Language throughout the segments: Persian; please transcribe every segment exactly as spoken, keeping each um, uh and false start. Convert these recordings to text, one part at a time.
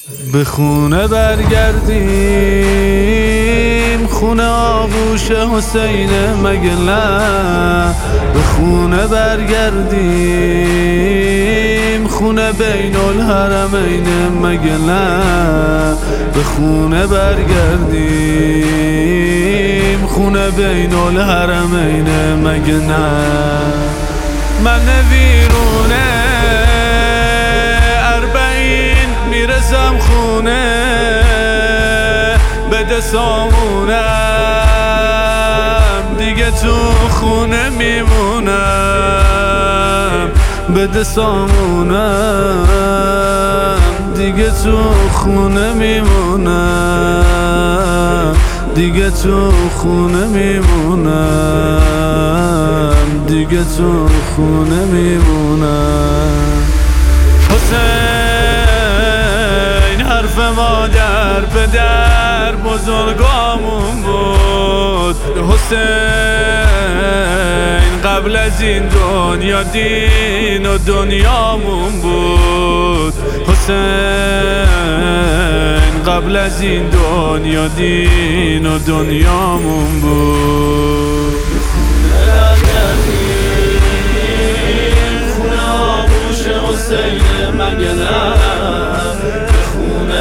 به خونه برگردیم، خونه آغوش حسین مگه نه؟ به خونه برگردیم، خونه بین الحرمین مگه نه؟ به خونه برگردیم، خونه بین الحرمین مگه نه؟ من ویرونه اربعین میرسم خونه، بده سامونم دیگه تو خونه میمونم، بده سامونم دیگه تو خونه میمونم، دیگه تو خونه میمونم، دیگه تو خونه میمونم. حسین حرف مادر پدر بزرگامون بود، حسین قبل از این دنیا دین و دنیامون بود، حسین قبل از این دنیا دین و دنیامون بود. خونه آغوش حسین مگه نه؟ به خونه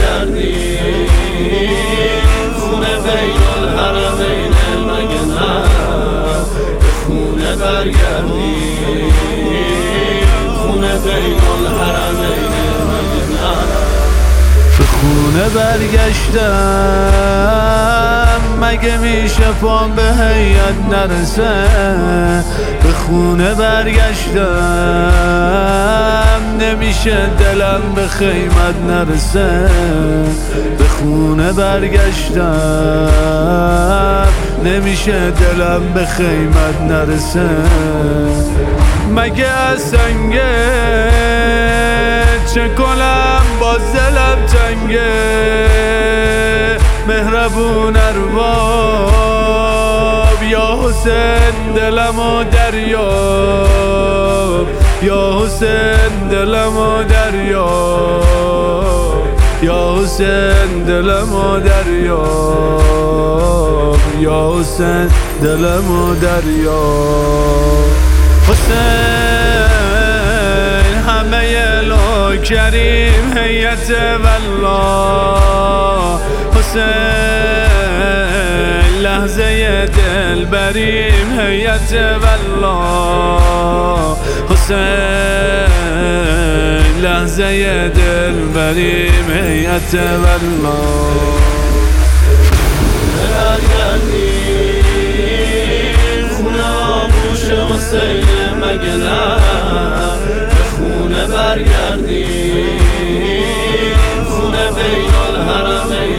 برگردیم، خونه بین الحرمین مگه نه؟ به خونه برگردیم، خونه بین الحرمین مگه نه؟ به خونه برگشتم مگه میشه پام به هیئت نرسه؟ به خونه برگشتم نمیشه دلم به خیمت نرسه؟ به خونه برگشتم نمیشه دلم به خیمت نرسه؟ مگه از سنگه چه کنم باز دلم تنگه؟ مهربون ارباب یا حسین دلمو دریاب، یا حسین دلمو دریاب، یا حسین دلمو دریاب، یا حسین دلمو دریاب. حسین همه الو کریم هیئت والله، حسین لحظه دل بریم هیئت والله، حسین لحظه دل بریم هیئت والله. خونه آغوش حسین مگه نه؟ به خونه برگردیم، خونه بین الحرمین